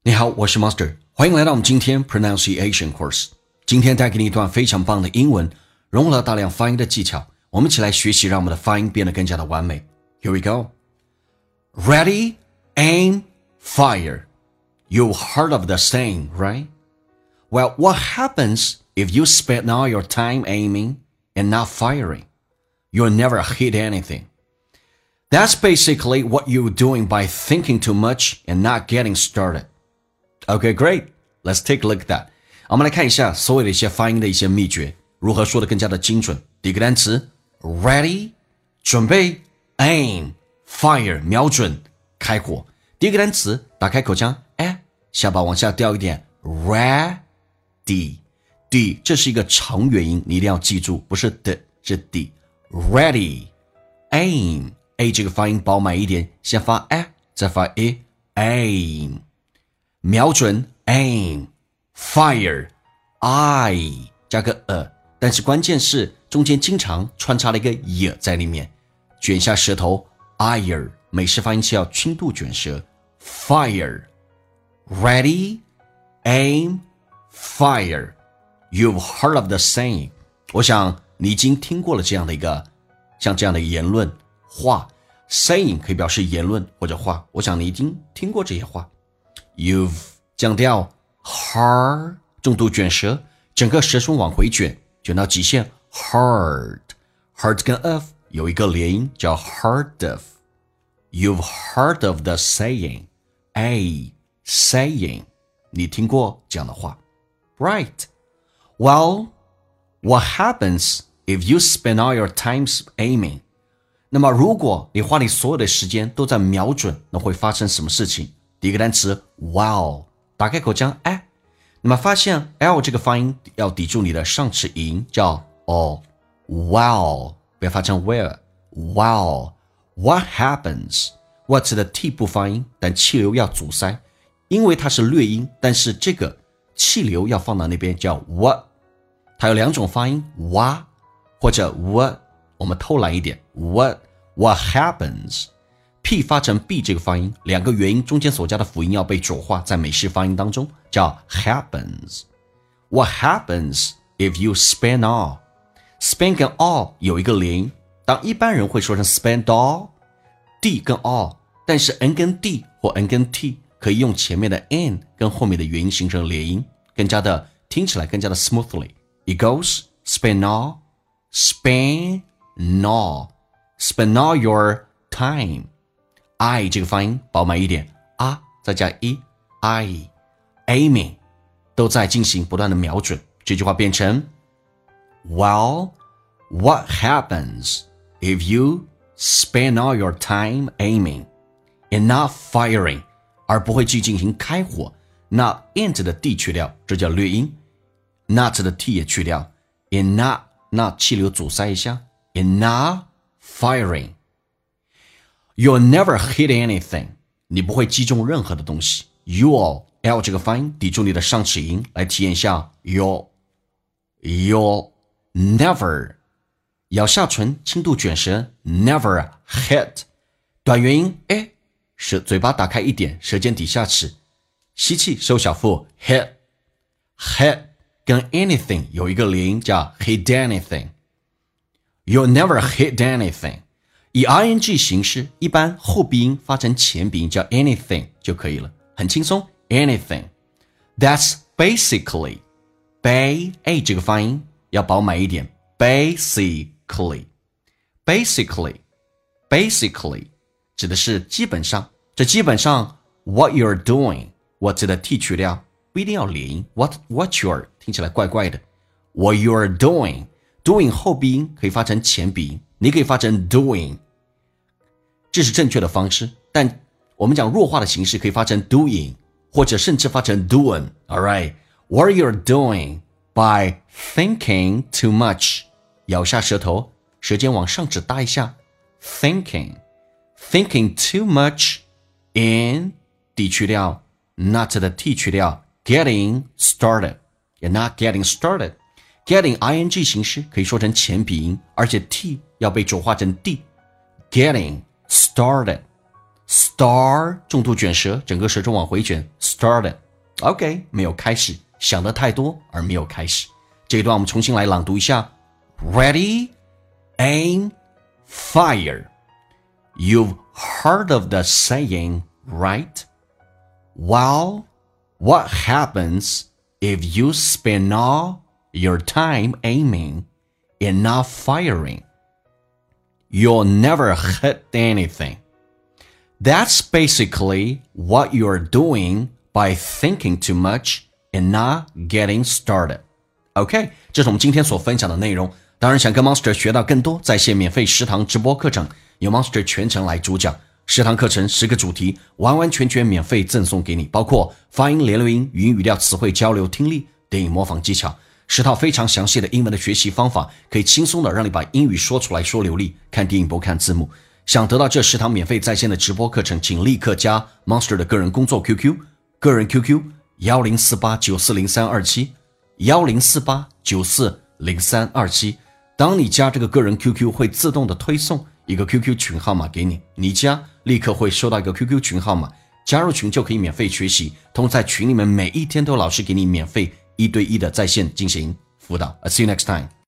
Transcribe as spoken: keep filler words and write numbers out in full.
你好，我是 Master， 欢迎来到我们今天 Pronunciation Course。今天带给你一段非常棒的英文，融合了大量发音的技巧，我们一起来学习，让我们的发音变得更加的完美。Here we go. Ready, aim, fire. You've heard of the saying, right? Well, what happens if you spend all your time aiming and not firing? You'll never hit anything. That's basically what you're doing by thinking too much and not getting started. Okay, great. Let's take a look at that. 我们来看一下所有的一些发音的一些秘诀，如何说得更加的精准。第一个单词 ready 准备 aim fire 瞄准开火。第一个单词打开口腔，哎，下巴往下掉一点 ready d 这是一个长元音，你一定要记住，不是的，是 d ready aim a 这个发音饱满一点，先发 a 再发 a aim 瞄准 aim fire I 加个 a 但是关键是中间经常穿插了一个 y 在里面，卷下舌头 ire 美式发音器要轻度卷舌 fire ready aim fire You've heard of the saying 我想你已经听过了这样的一个像这样的言论话 saying 可以表示言论或者话，我想你已经听过这些话。You've 降调 hard 重度卷舌，整个舌唇往回卷，卷到极限 hard hard 跟 of 有一个连音叫 heard of You've heard of the saying a saying 你听过这样的话 Right Well what happens if you spend all your time aiming那么如果你花你所有的时间都在瞄准，那会发生什么事情？第一个单词 wow 打开口腔哎，那么发现 L 这个发音要抵住你的上齿龈，叫 o wow 不要发成 where wow What happens What 的 T 不发音，但气流要阻塞，因为它是略音，但是这个气流要放到那边叫 what 它有两种发音 哇或者 what我们偷懒一点 what what happens P 发成 B 这个发音，两个元音中间所加的辅音要被浊化，在美式发音当中叫 happens What happens if you spend all Spend 跟 all 有一个连音，当一般人会说成 spend all D 跟 all 但是 N 跟 D 或 N 跟 T 可以用前面的 N 跟后面的元音形成连音，更加的听起来更加的 smoothly It goes spend all Spend all Spend all your time I 这个发音饱满一点啊，再加一 I aiming 都在进行不断的瞄准，这句话变成 Well what happens if you spend all your time aiming and not firing 而不会去进行开火，那 int 的 d 去掉，这叫略音， not 的 t 也去掉 in not 那气流阻塞一下 in not firing You'll never hit anything 你不会击中任何的东西 You'll L 这个发音抵住你的上齿龈，来体验一下 You'll You'll never 咬下唇轻度卷舌 Never hit 短元音哎，舌嘴巴打开一点，舌尖抵下齿，吸气收小腹 hit hit 跟 anything 有一个连音叫 hit anything You'll never hit anything 以 ing 形式，一般后鼻音发成前鼻音叫 anything 就可以了，很轻松 anything That's basically bay a 这个发音要饱满一点 basically basically basically 指的是基本上，这基本上 what you're doing what 的 t 去掉不一定要连音 what what you're 听起来怪怪的 what you're doing doing 后鼻音可以发成前鼻音，你可以发成 doing 这是正确的方式，但我们讲弱化的形式可以发成 doing 或者甚至发成 doing Alright What you're doing by thinking too much 咬下舌头，舌尖往上指搭一下 thinking thinking too much in D 去掉 not 的 T 去掉 getting started You're not getting started Getting ing 形式可以说成前鼻音，而且 T 要被浊化成 D Getting started Star 重度卷舌，整个舌中往回卷 Start started. OK, 没有开始，想得太多而没有开始。这一段我们重新来朗读一下。Ready, aim, fire. You've heard of the saying, right? Well, what happens if you spend all your time aiming and not firing? You'll never hit anything. That's basically what you're doing by thinking too much and not getting started. OK, 这是我们今天所分享的内容。当然想跟 Monster 学到更多在线免费十堂直播课程，由 Monster 全程来主讲。十堂课程十个主题，完完全全免费赠送给你，包括发音、联络音、语音语调、词汇交流、听力、电影模仿技巧，十套非常详细的英文的学习方法，可以轻松的让你把英语说出来说流利，看电影不看字幕。想得到这十堂免费在线的直播课程，请立刻加 Monster 的个人工作 Q Q， 个人 Q Q 一零四八九四零三二七 一零四八九四零三二七。当你加这个个人 Q Q 会自动的推送一个 Q Q 群号码给你，你加立刻会收到一个 Q Q 群号码，加入群就可以免费学习，同在群里面每一天都有老师给你免费一对一的在线进行辅导。I'll see you next time.